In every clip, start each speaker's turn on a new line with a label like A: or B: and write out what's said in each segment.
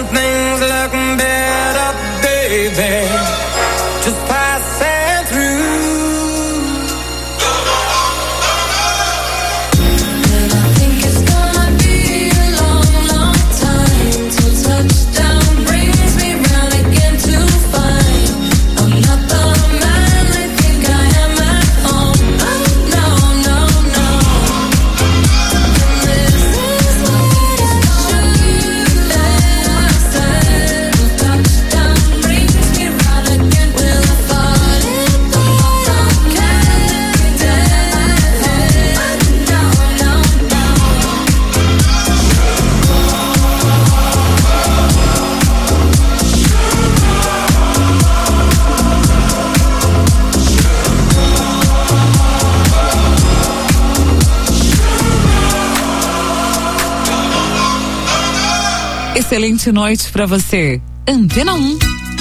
A: when things look better, baby, just passing through.
B: Excelente noite pra você. Antena 1.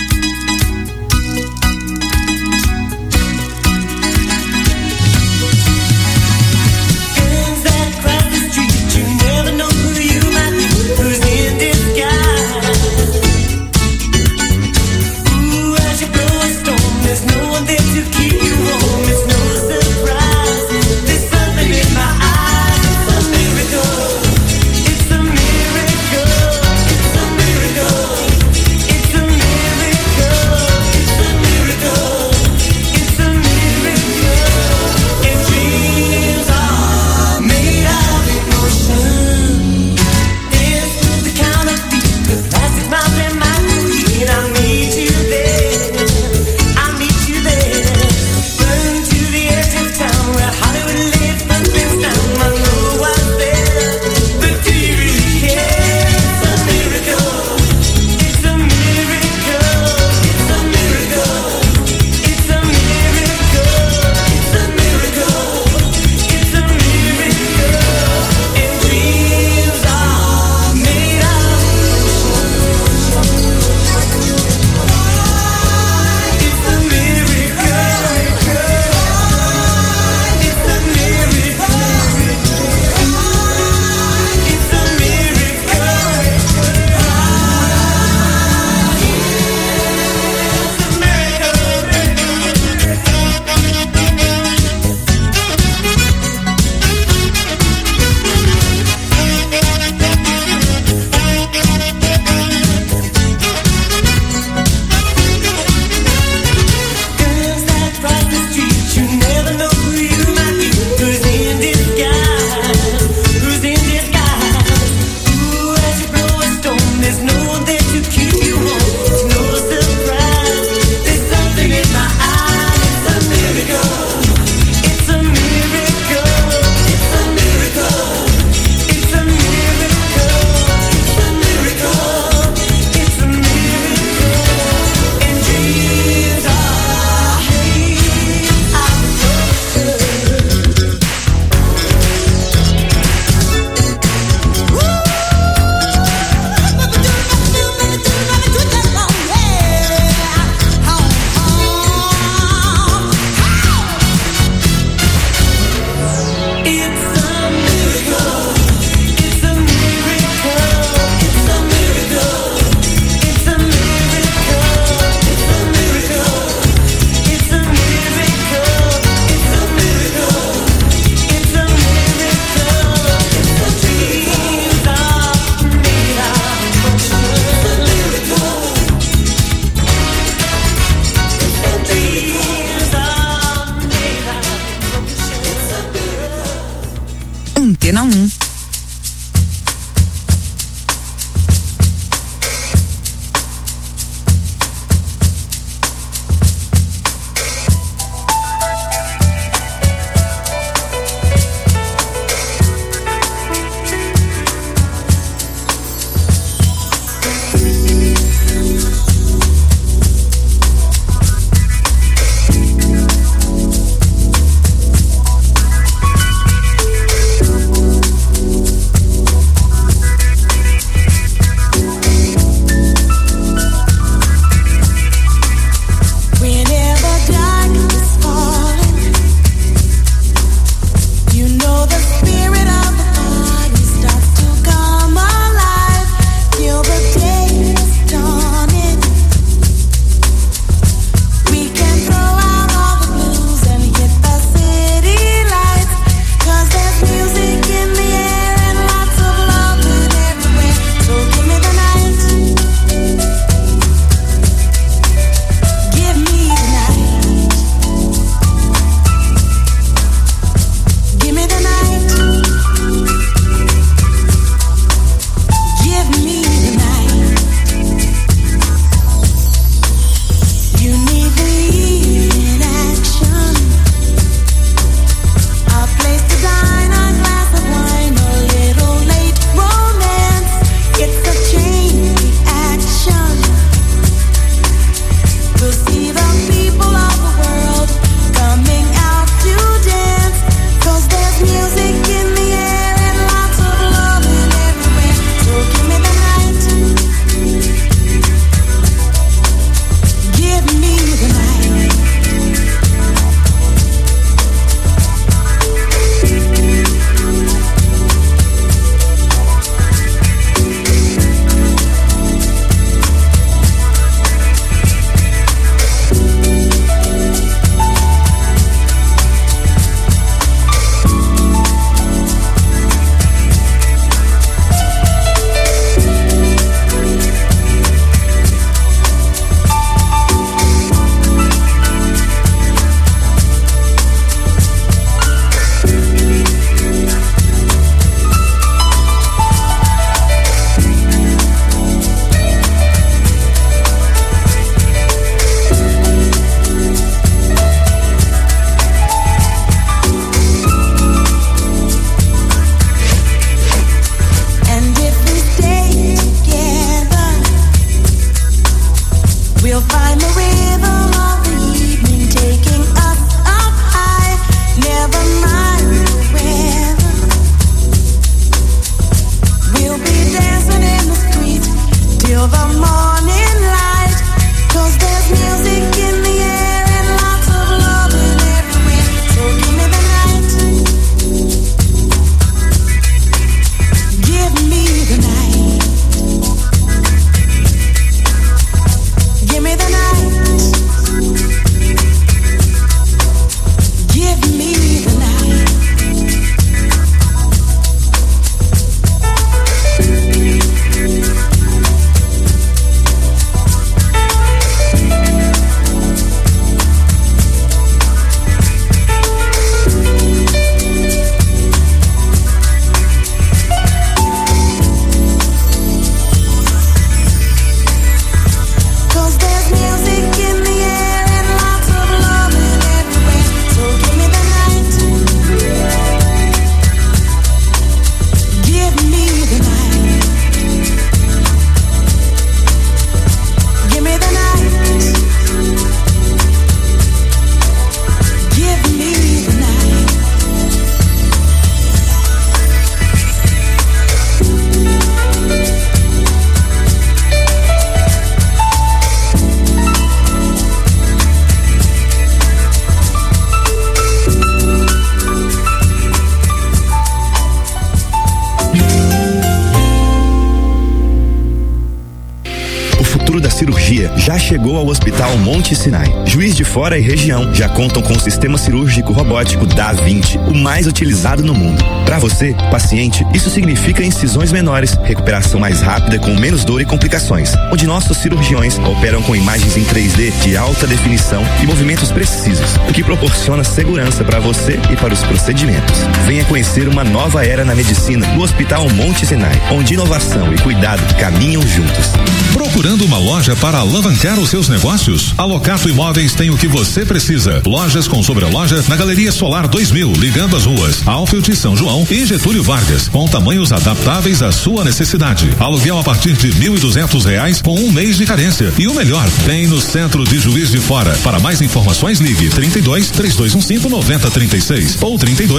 C: Antena 1. cirurgia já chegou ao Hospital Monte Sinai. Juiz de Fora e região já contam com o sistema cirúrgico robótico Da Vinci, o mais utilizado no mundo. Para você, paciente, isso significa incisões menores, recuperação mais rápida com menos dor e complicações, onde nossos cirurgiões operam com imagens em 3D de alta definição e movimentos precisos, o que proporciona segurança para você e para os procedimentos. Venha conhecer uma nova era na medicina no Hospital Monte Sinai, onde inovação e cuidado caminham juntos.
D: Procurando uma loja para alavancar os seus negócios? A Locato Imóveis tem o que você precisa. Lojas com sobreloja na Galeria Solar 2000, ligando as ruas Alfield e São João e Getúlio Vargas, com tamanhos adaptáveis à sua necessidade. Aluguel a partir de R$1.200 com 1 mês de carência. E o melhor, tem no centro de Juiz de Fora. Para mais informações, ligue 32-3215-9036 ou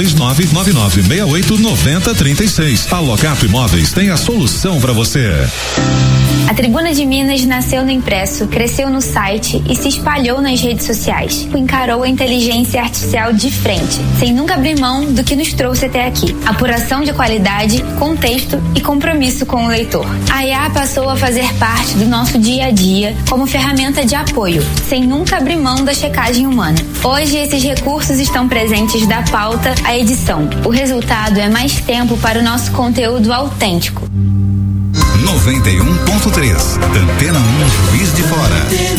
D: 32-99968-9036. A Locato Imóveis tem a solução para você.
E: A Tribuna de Minas nasceu no impresso, cresceu no site e se espalhou nas redes sociais. Encarou a inteligência artificial de frente, sem nunca abrir mão do que nos trouxe até aqui. Apuração de qualidade, contexto e compromisso com o leitor. A IA passou a fazer parte do nosso dia a dia como ferramenta de apoio, sem nunca abrir mão da checagem humana. Hoje, esses recursos estão presentes da pauta à edição. O resultado é mais tempo para o nosso conteúdo autêntico.
F: 91.3 Antena 1 Juiz de Fora.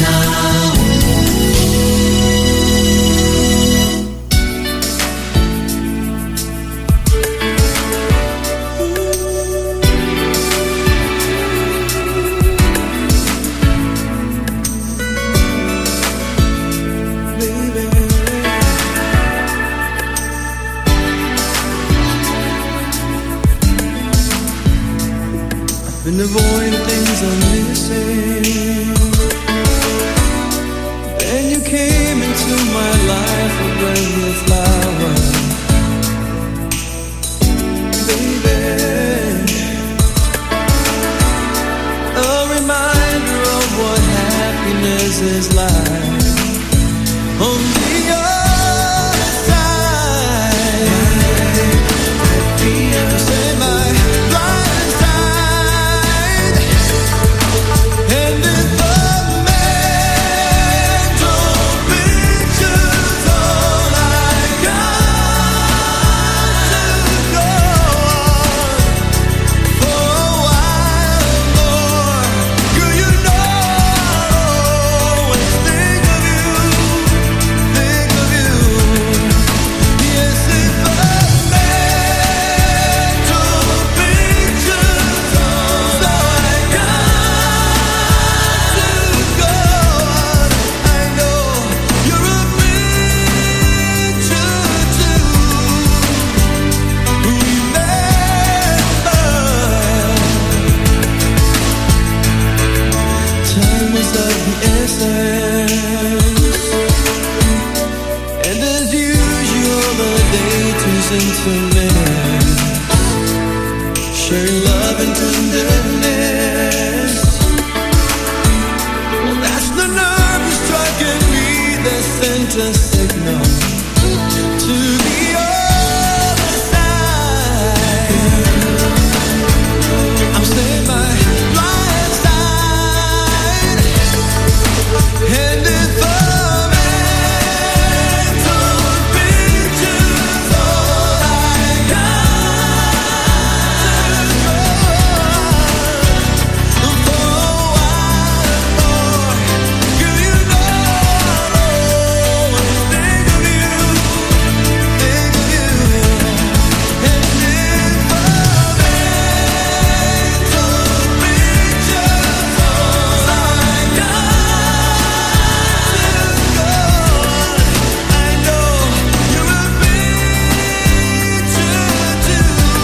G: Been avoiding things I'm missing. Then you came into my life, a brand new flower. Baby, a reminder of what happiness is like. On the other side, say my blind side. And if the mental picture's all I got to go on for a while more, girl, you know I'll always think of you. Yes, if the mental picture's all I got to go on, I know you're a picture too. Remember, time was of the essence, and as usual the day turns into minutes, sharing love and tenderness. sent a signal to the other side. I'm staying my blind side, and if the mental picture's all I got to go for a while more, girl, you know I'll always think of you, and if the mental picture's all I got to go, I know you will be true to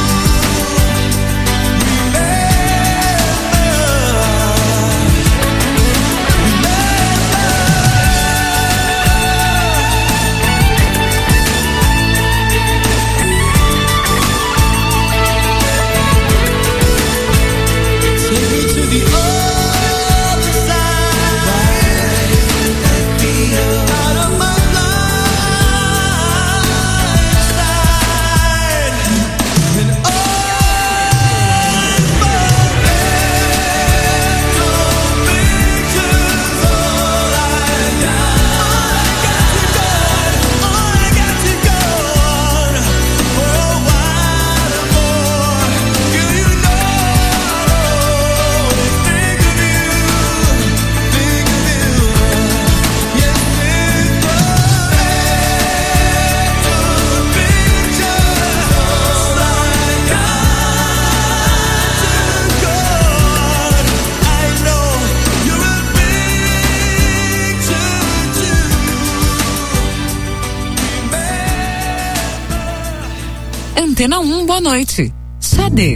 G: take me to the other side, out of my blind side, and all my mental pictures, all I got to go on for a while more, girl, you know I'll always think of you, yes, if the mental pictures, all I got to go on, I know you will be true to
B: Antena 1, boa noite. Xadê.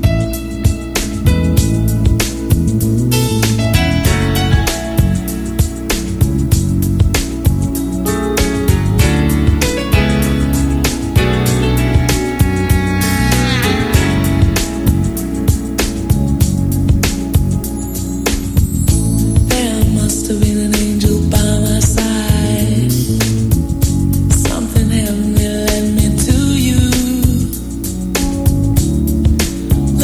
H: There must have been an angel by my side. Something heavenly led me to you.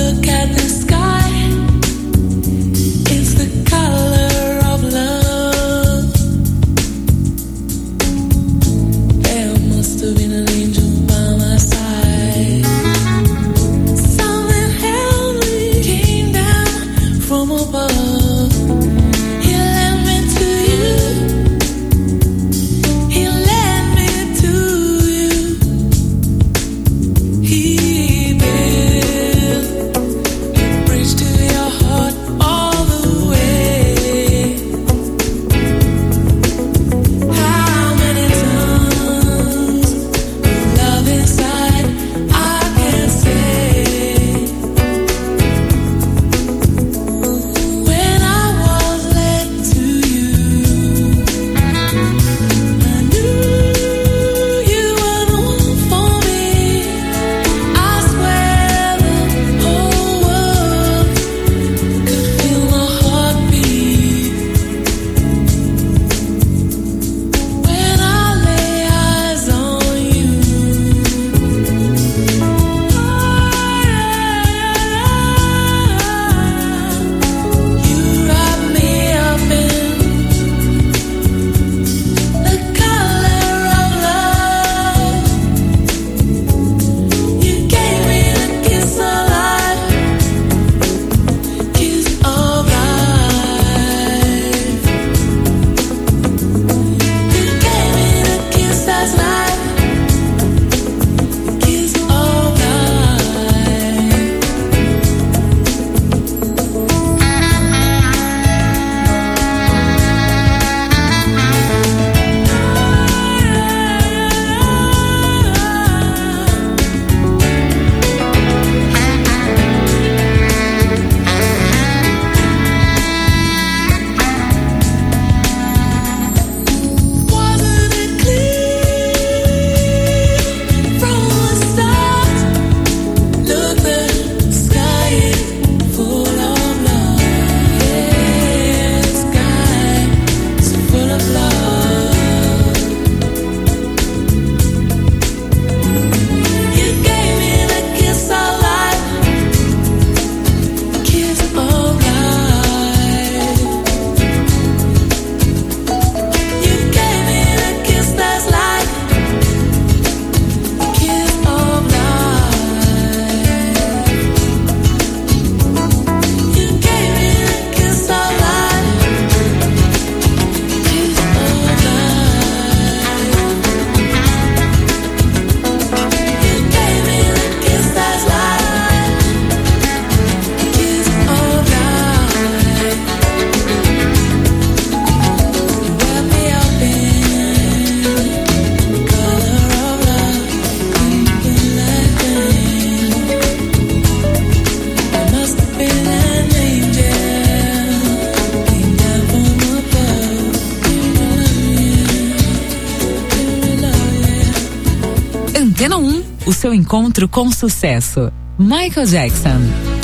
B: Antena 1, o seu encontro com sucesso. Michael Jackson.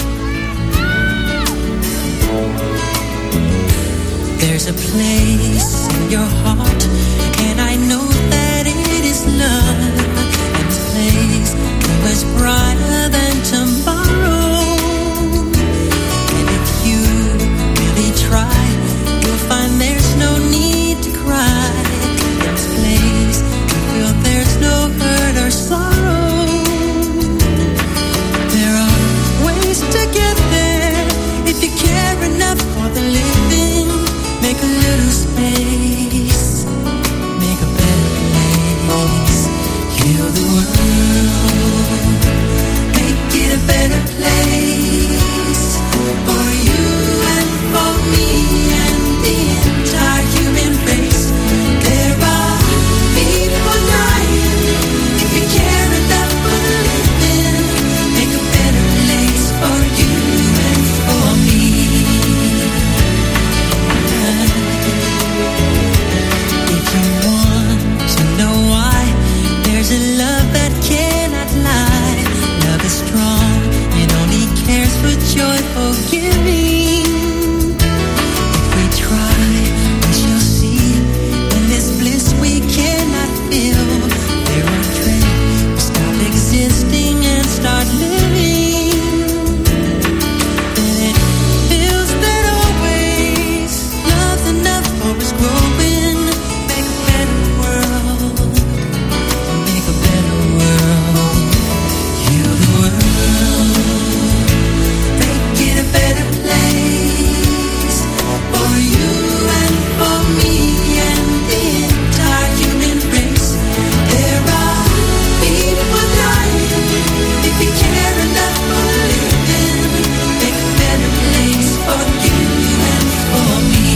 H: There's a place in your heart, and I know that it is love. And this place is much brighter than tomorrow. And if you really try, you'll find there's no need to cry. In this place, you feel there's no hurt or sorrow. There are ways to get there if you care enough for the living. Make a little space, make a better place. Heal the world, make it a better place for you and for me and the entire human race. There are people dying. If you care enough for the living, make a better place for you and for me. If you want to know why, there's a love that cannot lie. Love is strong, it only cares for joyful giving. If we try, we shall see. In this bliss we cannot feel, there are dread, we stop existing and start living. Then it feels that always love's enough for us growing. Make a better world, make a better world. Heal the world, make it a better place for you and for me and the entire human race. There are people dying. If you care enough for the living, make a better place for you and for me.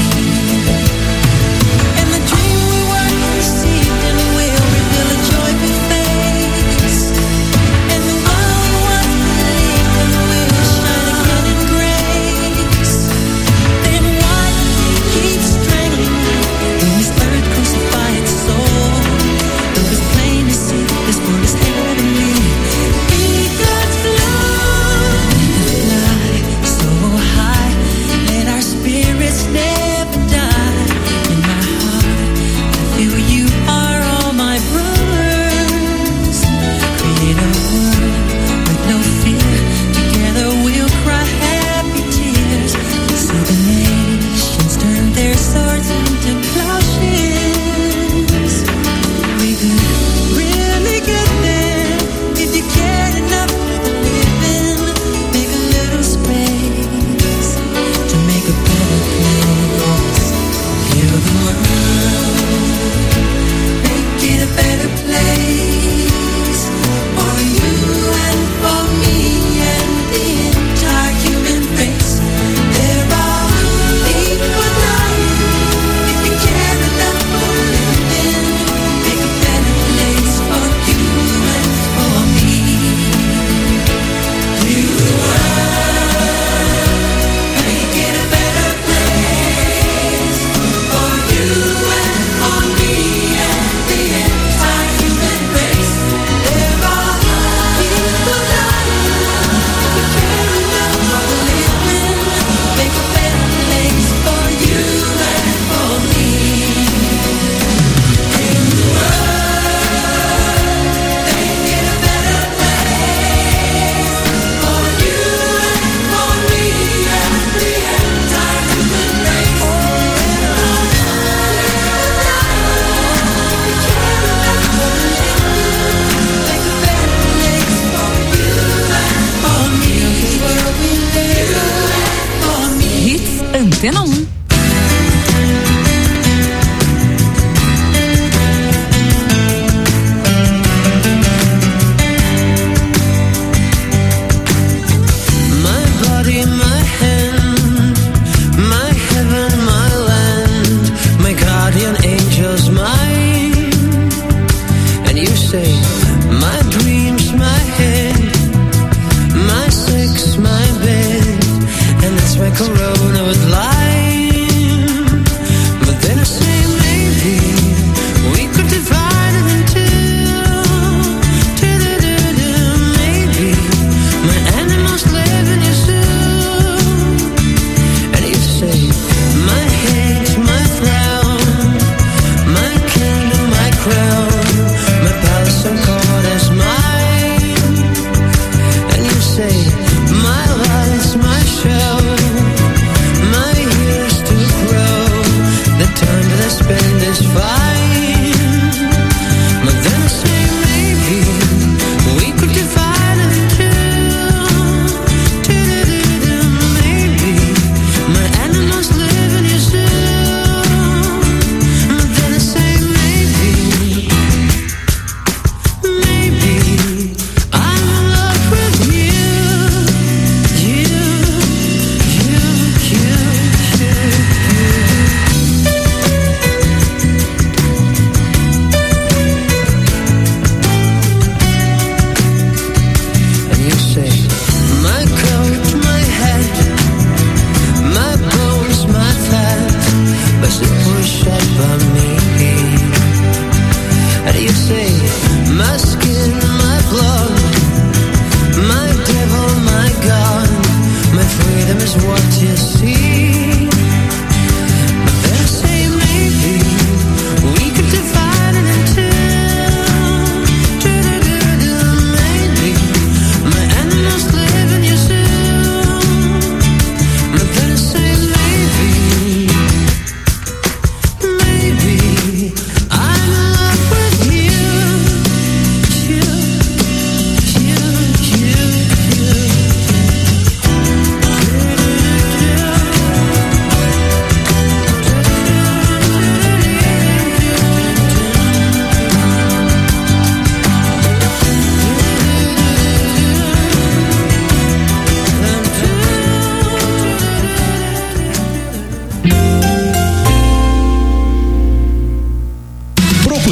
H: And the dream we were conceived in will reveal a joyful face. And the one we once believed in will shine again in grace. Then why does he keep strangling me when this earth crucify its soul? Though it's plain to see this world is heavenly. Be God's love, fly so high, let our spirits never die. In my heart, I feel you are all my brothers. Create a world with no fear. Together we'll cry happy tears. See the nations turn their swords into plowshares. We could really get there if you cared enough for the living. Make a little space to make a better place. Heal the world, make it a better place for you and for me and the entire human race. There are people dying. If you care enough for the living, make a better place for you and for me. Heal the world, make it a better place for you and for me and the entire human race. There are people dying. If you care enough for the living, make a better place for you and for me. Heal the world, make it a better place for you and for me and the entire human race. There are people dying. If you care enough for the living, make a better place for you and for me. This world we live for me.
B: Hits Antena 1.
H: My body, my hand, my heaven, my land, my guardian angels, mine. And you say, my dreams, my head, my sex, my bed, and that's my corona with light.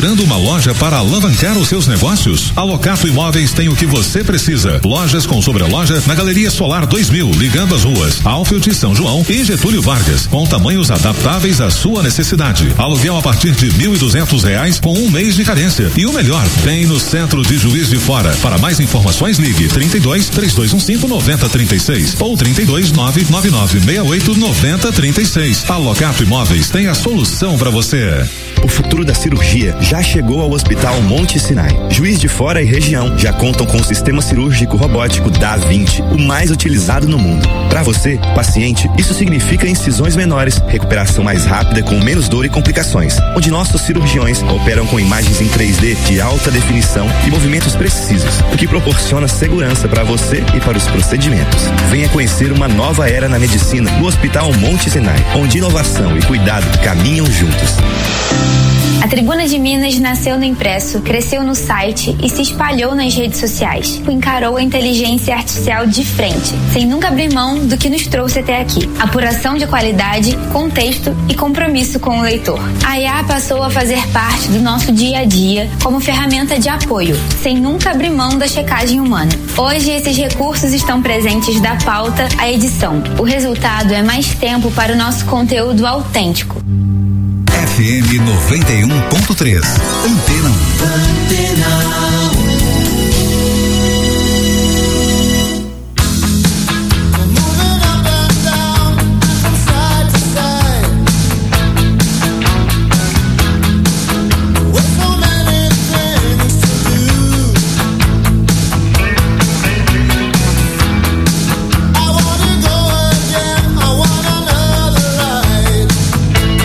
D: Procurando uma loja para alavancar os seus negócios? A Locato Imóveis tem o que você precisa. Lojas com sobreloja na Galeria Solar 2000, ligando as ruas Alfield e São João e Getúlio Vargas, com tamanhos adaptáveis à sua necessidade. Aluguel a partir de R$1.200 com um mês de carência. E o melhor, tem no centro de Juiz de Fora. Para mais informações, ligue 32-3215-9036 ou 32-99968-9036. A Locato Imóveis tem a solução para você.
C: O futuro da cirurgia já chegou ao Hospital Monte Sinai. Juiz de Fora e região já contam com o sistema cirúrgico robótico Da-20, o mais utilizado no mundo. Para você, paciente, isso significa incisões menores, recuperação mais rápida com menos dor e complicações, onde nossos cirurgiões operam com imagens em 3D de alta definição e movimentos precisos, o que proporciona segurança para você e para os procedimentos. Venha conhecer uma nova era na medicina no Hospital Monte Sinai, onde inovação e cuidado caminham juntos.
E: A Tribuna de Minas nasceu no impresso, cresceu no site e se espalhou nas redes sociais. Encarou a inteligência artificial de frente, sem nunca abrir mão do que nos trouxe até aqui. Apuração de qualidade, contexto e compromisso com o leitor. A IA passou a fazer parte do nosso dia a dia como ferramenta de apoio, sem nunca abrir mão da checagem humana. Hoje, esses recursos estão presentes da pauta à edição. O resultado é mais tempo para o nosso conteúdo autêntico.
F: FM 91.3. Antena 1.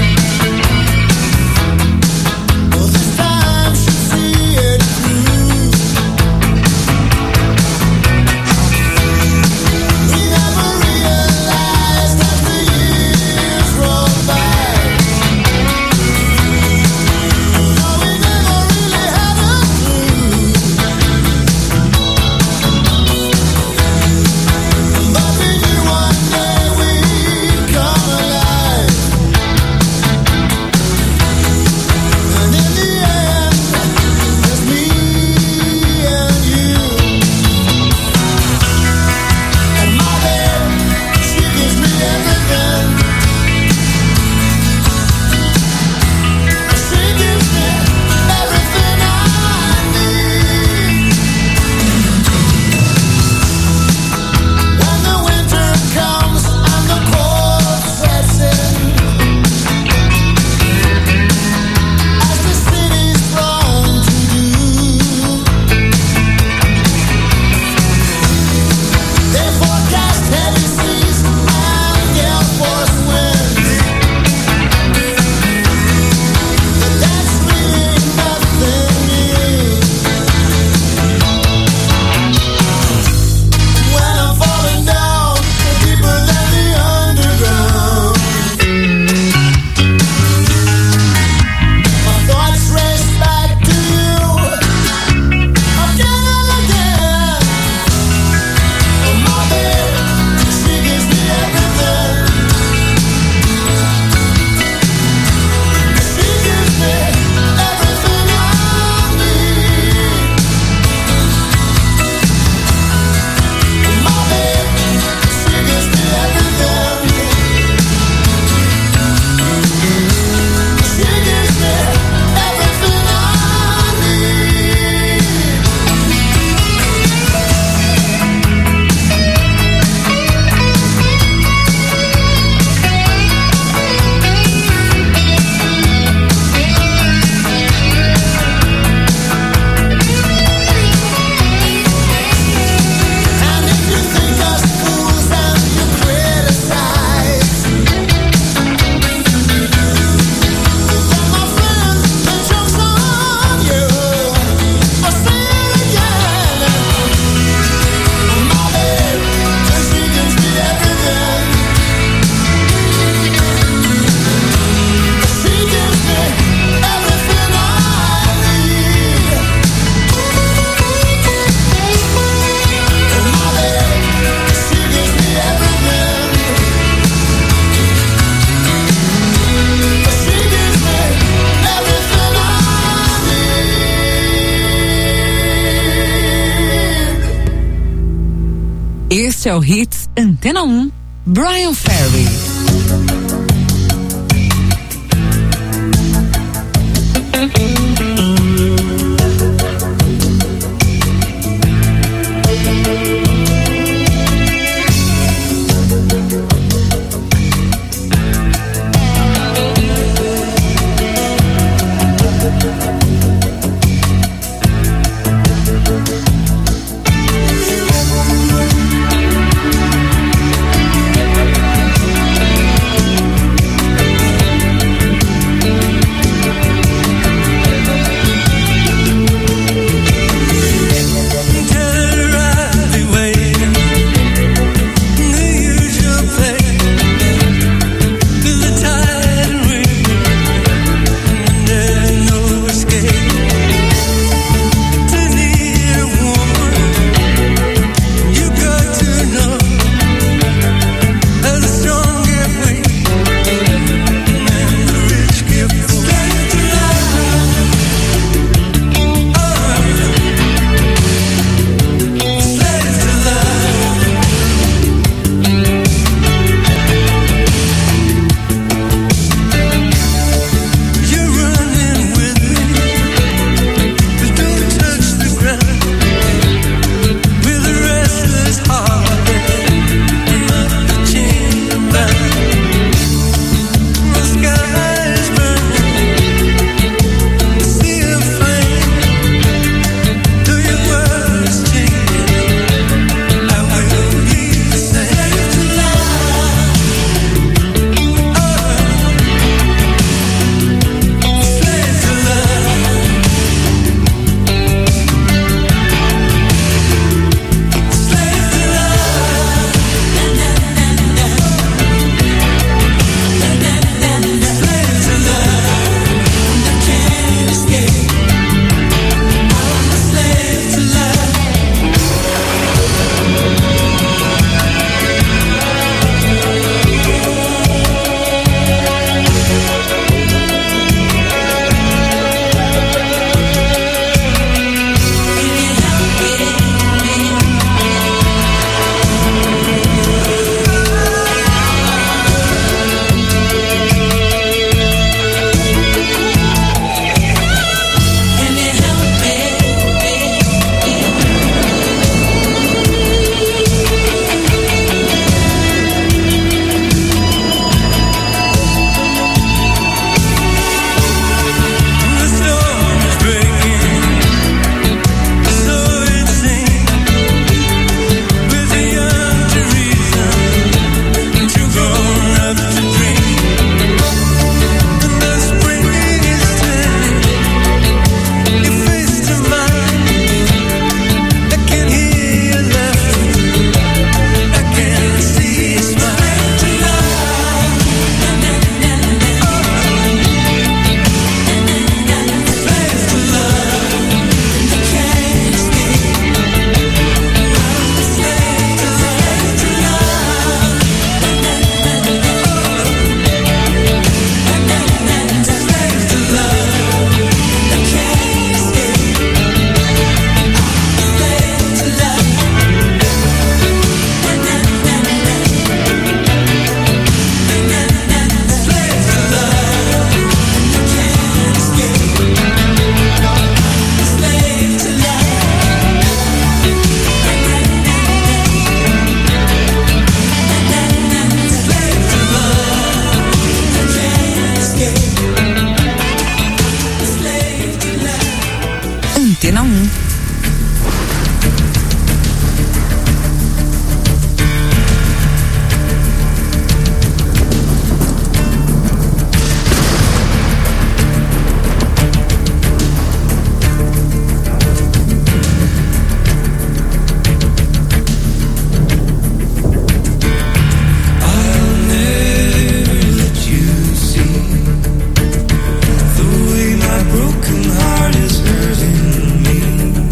G: This time should see it through.
B: Industrial Hits, Antena 1, Brian Ferry.
I: Antena 1.
G: Broken heart is hurting me.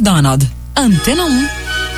B: McDonald. Antena 1.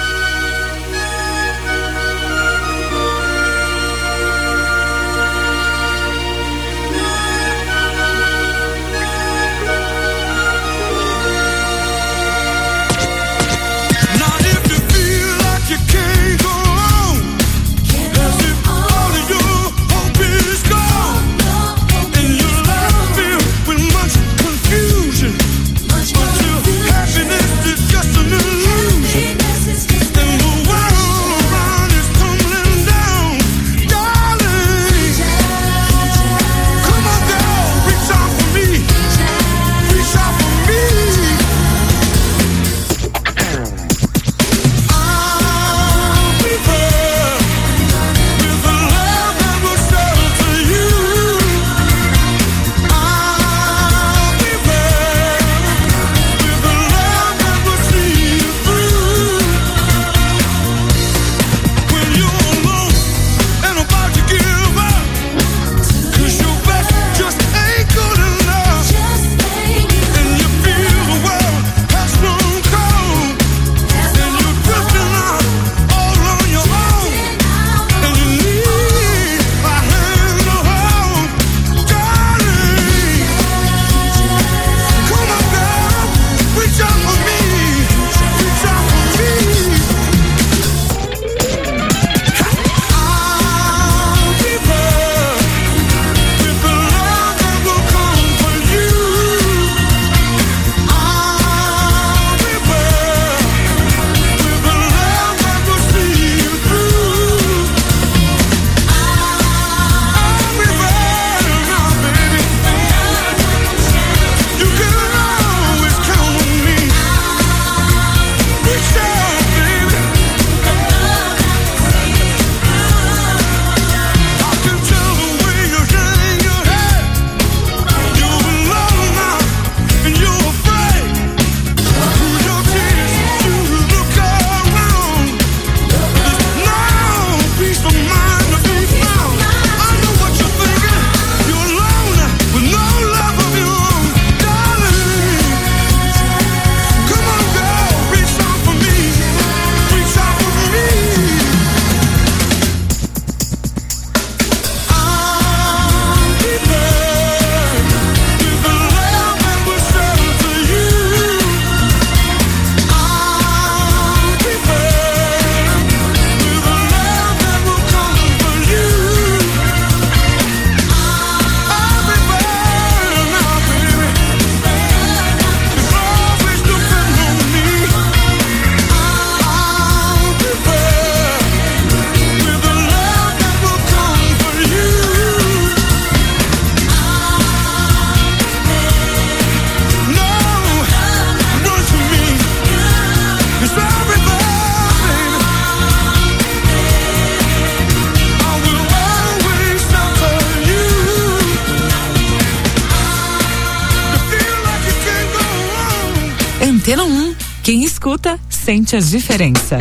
B: Antena 1. Quem escuta, sente a diferença.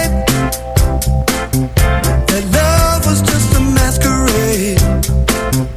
G: That love was just a masquerade.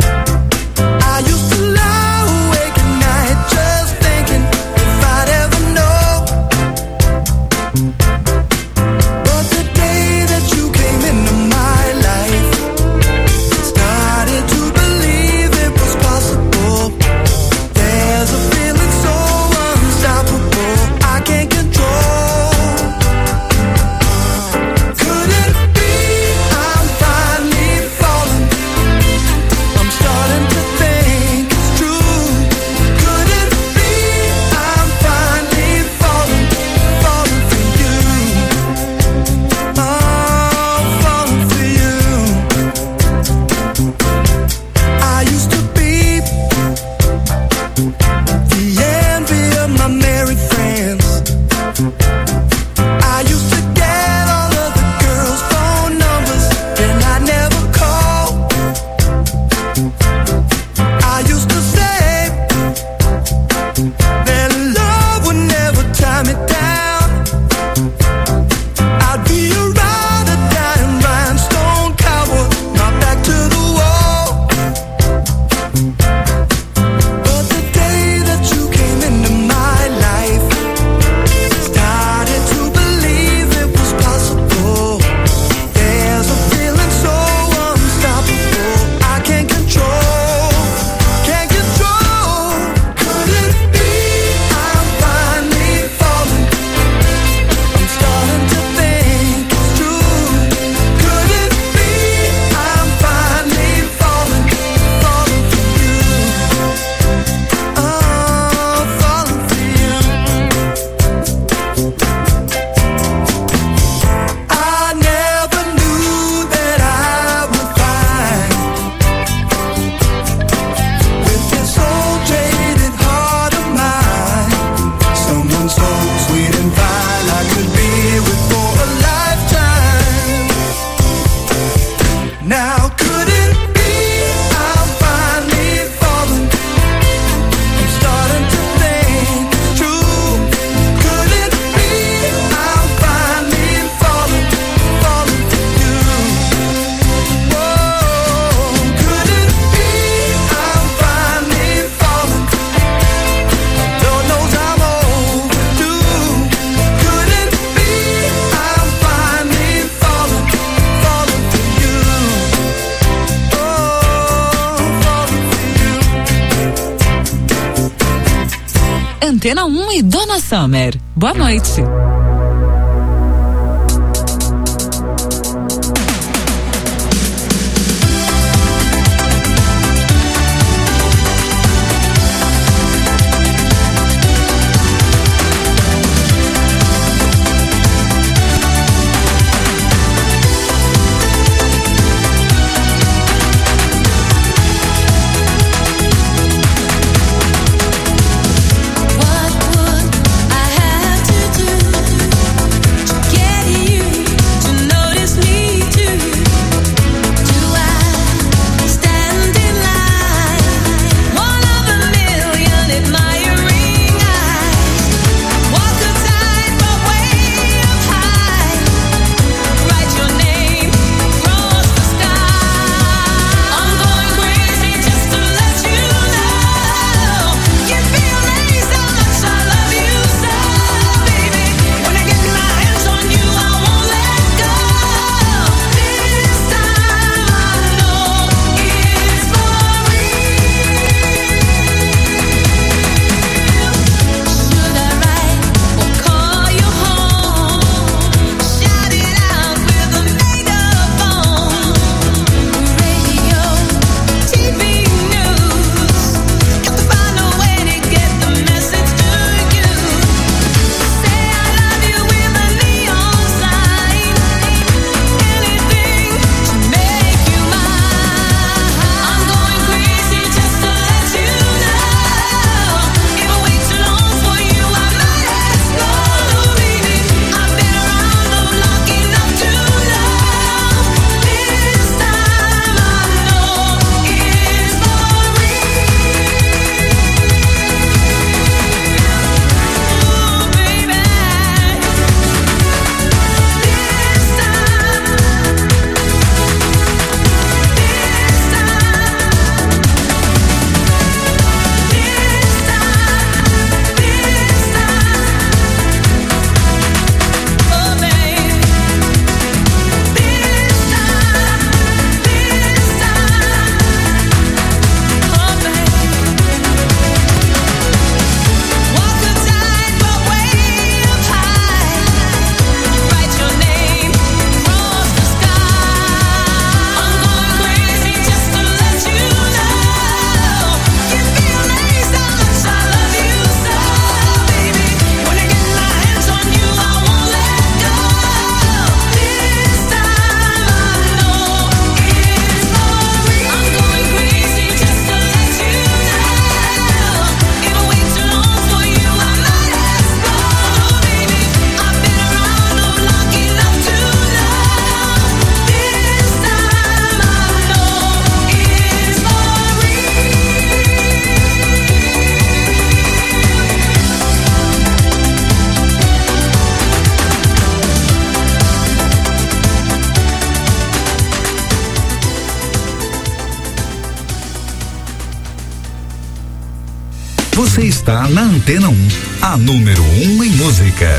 B: Antena 1 e Donna Summer. Boa noite.
F: Você está na Antena 1, a número 1 em música.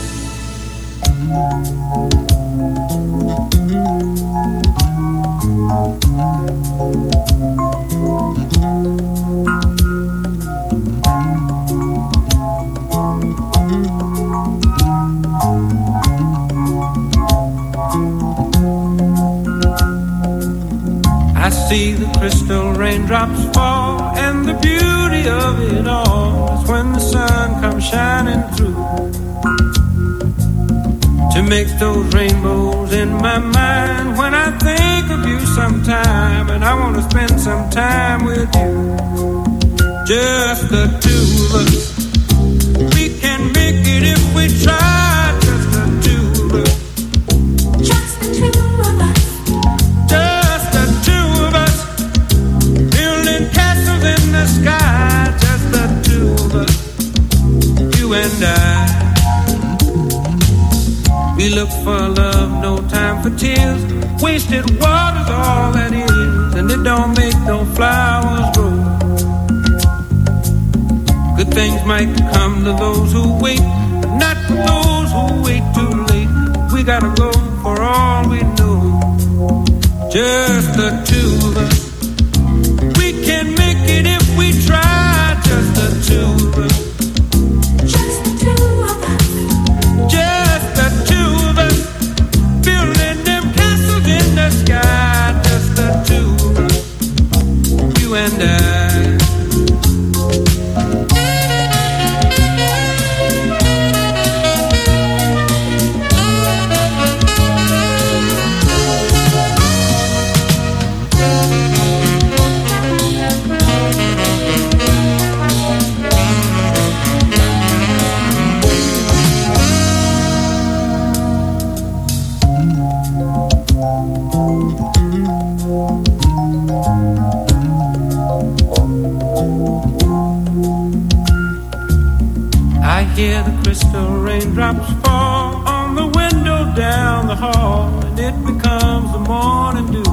A: I see the crystal raindrops fall, and the beauty of it all is when the sun comes shining through to make those rainbows in my mind. When I think of you sometime, and I want to spend some time with you, just the two of us. We can make it if we try, just the two of us. Just the two of us. Just the two of us. Building castles in the sky, just the two of us. You and I. We look for love, no time for tears. Wasted water's all that is, and it don't make no flowers grow. Good things might come to those who wait, but not for those who wait too late. We gotta go for all we know. Just the two of us. We can make it if we try. Just the two of us. hear the crystal raindrops fall on the window down the hall, and it becomes the morning dew.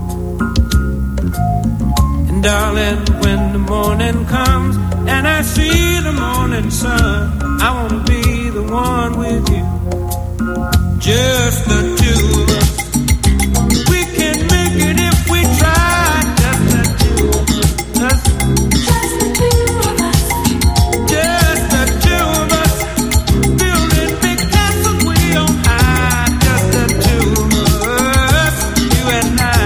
A: And darling, when the morning comes and I see the morning sun, I wanna be the one with you, just the two of us. We can make it if we try, just the two of us. Just the two of us. Just the two of us. Building big castles way on high, just the two of us, you and I.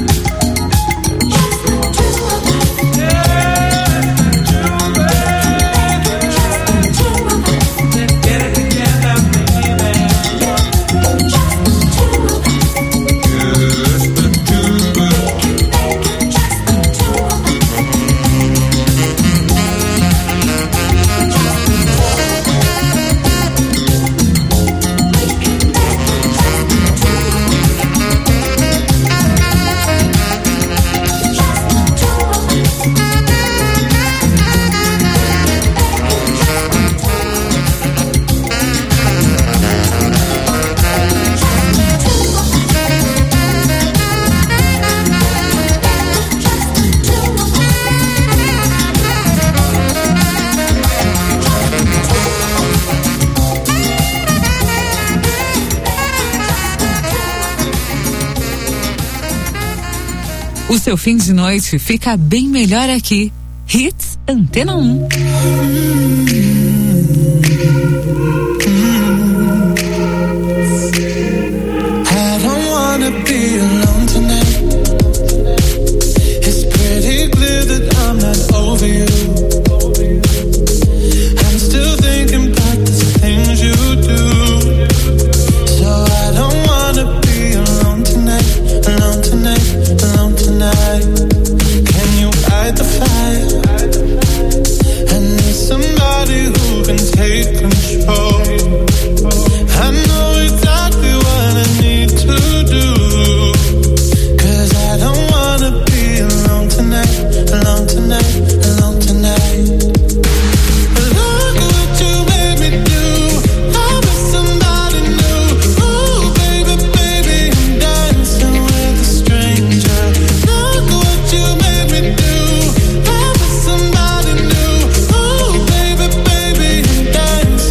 B: O seu fim de noite fica bem melhor aqui. Hits Antena 1.
G: I don't wanna be alone tonight. It's pretty clear that I'm not over you. I'm still thinking about the things you do. So I don't wanna be alone tonight, alone tonight, alone tonight. Can you fight the fire? I need somebody who can take control. I know exactly what I need to do, 'cause I don't wanna be alone tonight, alone tonight, alone tonight. Look what you made me do. I'm with somebody new. Ooh, baby, baby, I'm dancing with a stranger. Look what you made me do. I'm with somebody new. Ooh, baby, baby, I'm dancing.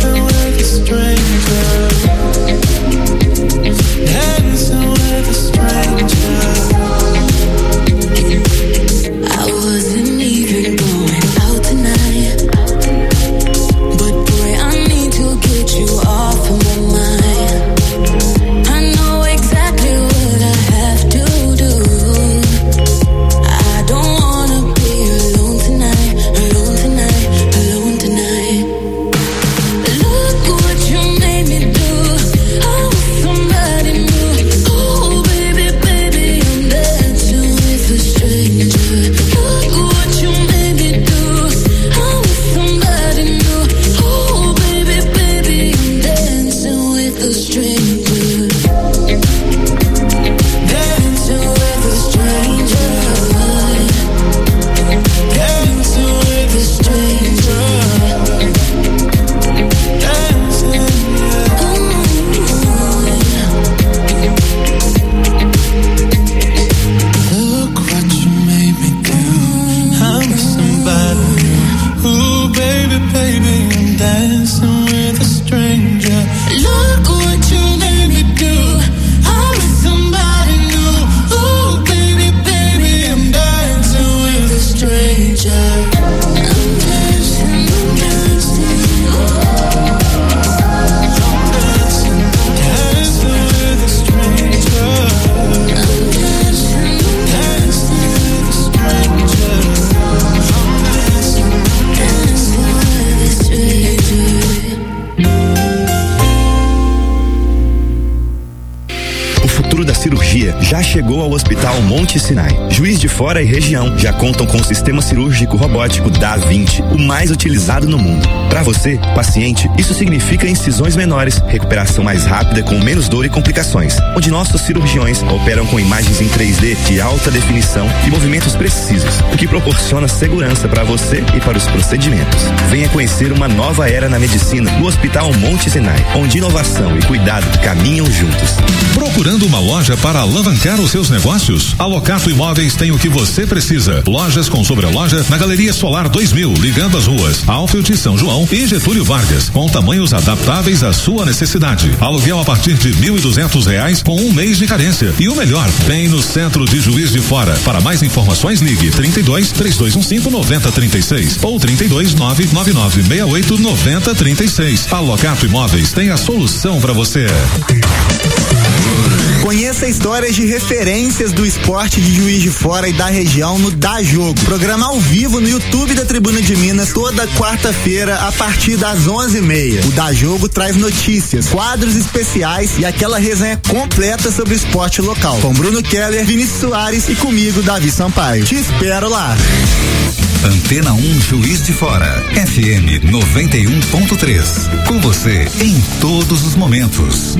C: chegou ao Hospital Monte Sinai. Juiz de Fora e região já contam com o sistema cirúrgico robótico Da-20, o mais utilizado no mundo. Para você, paciente, isso significa incisões menores, recuperação mais rápida com menos dor e complicações, onde nossos cirurgiões operam com imagens em 3D de alta definição e movimentos precisos, o que proporciona segurança para você e para os procedimentos. Venha conhecer uma nova era na medicina no Hospital Monte Sinai, onde inovação e cuidado caminham juntos.
D: Procurando uma loja para alavancar os seus negócios? A Locato Imóveis tem o que você precisa. Lojas com sobreloja na Galeria Solar 2000, ligando as ruas Alfield, São João e Getúlio Vargas, com tamanhos adaptáveis à sua necessidade. Aluguel a partir de R$1.200 com 1 mês de carência. E o melhor, bem no centro de Juiz de Fora. Para mais informações, ligue 32-3215-9036 ou 32-99968-9036. A Locato Imóveis tem a solução para você.
J: Conheça histórias de referências do esporte de Juiz de Fora e da região no Dá Jogo. Programa ao vivo no YouTube da Tribuna de Minas toda quarta-feira a partir das 11h30. O Dá Jogo traz notícias, quadros especiais e aquela resenha completa sobre o esporte local. Com Bruno Keller, Vinícius Soares e comigo, Davi Sampaio. Te espero lá.
F: Antena 1 Juiz de Fora, FM 91.3. Com você em todos os momentos.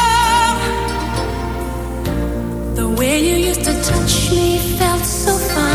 K: The way you used to touch me felt so fine.